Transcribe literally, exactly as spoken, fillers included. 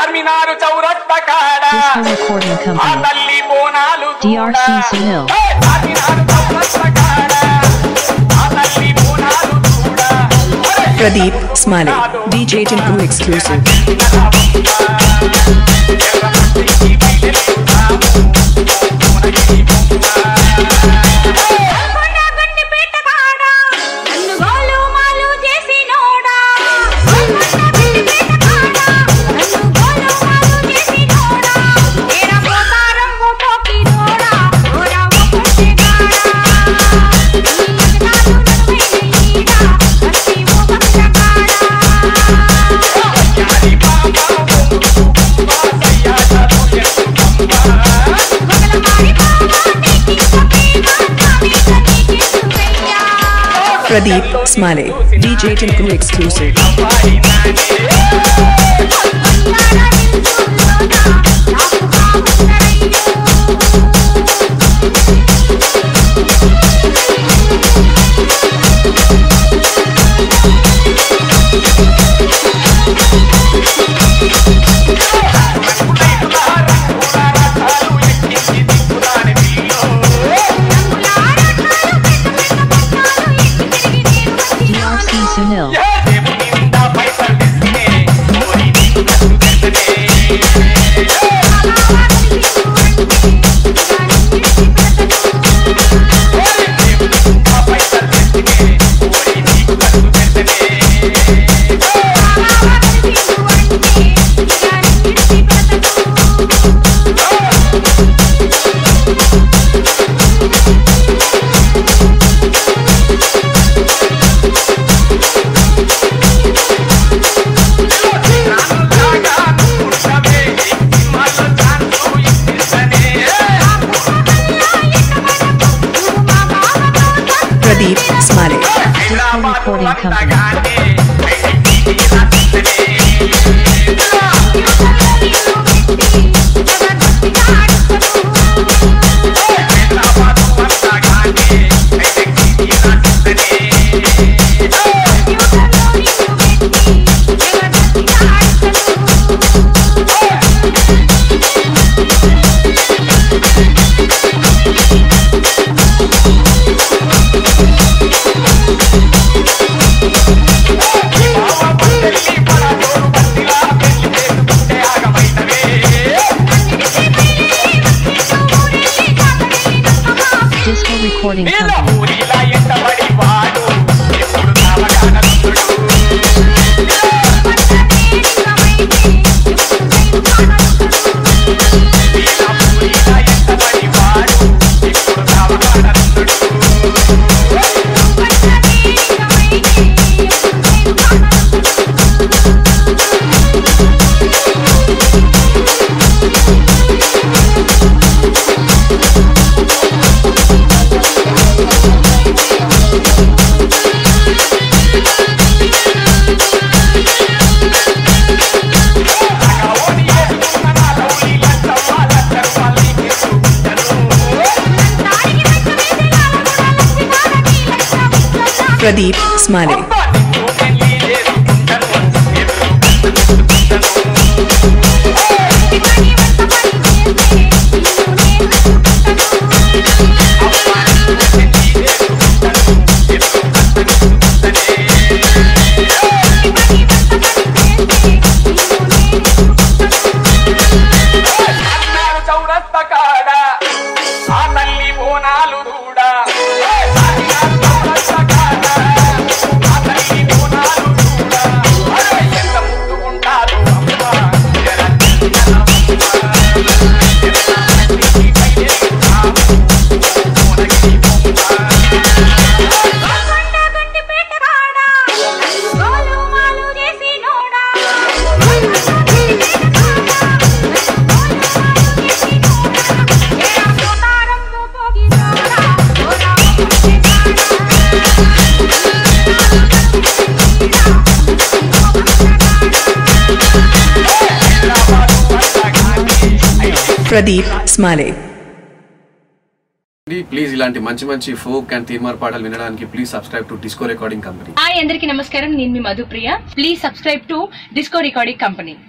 చార్మినారు చౌరస్తా కాడ ఆ తల్లి Bonalu D R C Sunil. Charminar చౌరస్తా కాడ ఆ తల్లి బోనాలు చూడ Pradeep Smale, D J Tinku exclusive. Pradeep Smale, D J Tinku exclusive. Sunil. Pradeep Smale, Disco Recording Company. Disco Recording Company. Pradeep Smale. Pradeep Smale. Please ilanti manchi manchi folk and theme paadalu vinadaniki please subscribe to Disco Recording Company. Hi andariki namaskaram, nenu mi Madhupriya. Please subscribe to Disco Recording Company.